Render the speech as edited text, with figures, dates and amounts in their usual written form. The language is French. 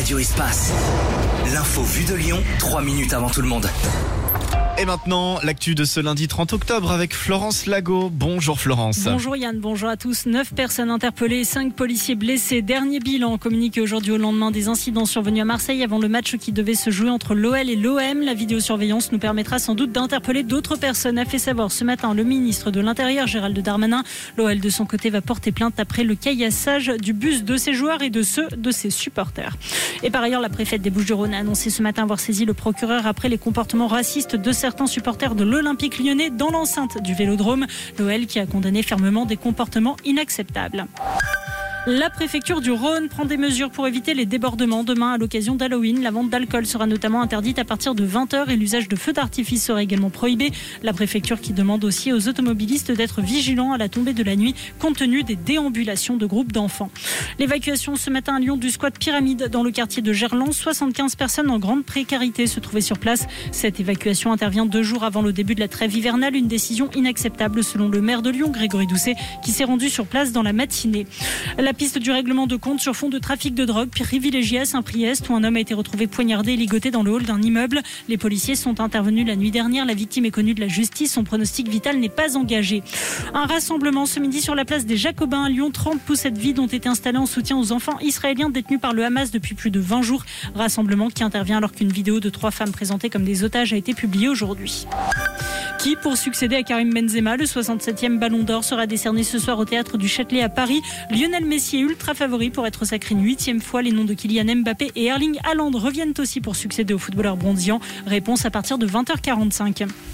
Radio Espace. L'info vue de Lyon, 3 minutes avant tout le monde. Et maintenant, l'actu de ce lundi 30 octobre avec Florence Lago. Bonjour Florence. Bonjour Yann, bonjour à tous. 9 personnes interpellées, 5 policiers blessés. Dernier bilan communiqué aujourd'hui au lendemain des incidents survenus à Marseille avant le match qui devait se jouer entre l'OL et l'OM. La vidéosurveillance nous permettra sans doute d'interpeller d'autres personnes, a fait savoir ce matin le ministre de l'Intérieur Gérald Darmanin. L'OL de son côté va porter plainte après le caillassage du bus de ses joueurs et de ceux de ses supporters. Et par ailleurs, la préfète des Bouches-du-Rhône a annoncé ce matin avoir saisi le procureur après les comportements racistes de certains supporters de l'Olympique Lyonnais dans l'enceinte du Vélodrome. L'OL qui a condamné fermement des comportements inacceptables. La préfecture du Rhône prend des mesures pour éviter les débordements. Demain, à l'occasion d'Halloween, la vente d'alcool sera notamment interdite à partir de 20h et l'usage de feux d'artifice sera également prohibé. La préfecture qui demande aussi aux automobilistes d'être vigilants à la tombée de la nuit compte tenu des déambulations de groupes d'enfants. L'évacuation ce matin à Lyon du squat Pyramide dans le quartier de Gerland. 75 personnes en grande précarité se trouvaient sur place. Cette évacuation intervient 2 jours avant le début de la trêve hivernale. Une décision inacceptable selon le maire de Lyon, Grégory Doucet, qui s'est rendu sur place dans la matinée. La piste du règlement de compte sur fond de trafic de drogue privilégiée à Saint-Priest où un homme a été retrouvé poignardé et ligoté dans le hall d'un immeuble. Les policiers sont intervenus la nuit dernière. La victime est connue de la justice. Son pronostic vital n'est pas engagé. Un rassemblement ce midi sur la place des Jacobins à Lyon. 30 poussettes vides ont été installées en soutien aux enfants israéliens détenus par le Hamas depuis plus de 20 jours. Rassemblement qui intervient alors qu'une vidéo de 3 femmes présentées comme des otages a été publiée aujourd'hui. Qui, pour succéder à Karim Benzema, le 67e Ballon d'Or sera décerné ce soir au Théâtre du Châtelet à Paris. Lionel Messi est ultra favori pour être sacré une 8e fois. Les noms de Kylian Mbappé et Erling Haaland reviennent aussi pour succéder au footballeur bronzillan. Réponse à partir de 20h45.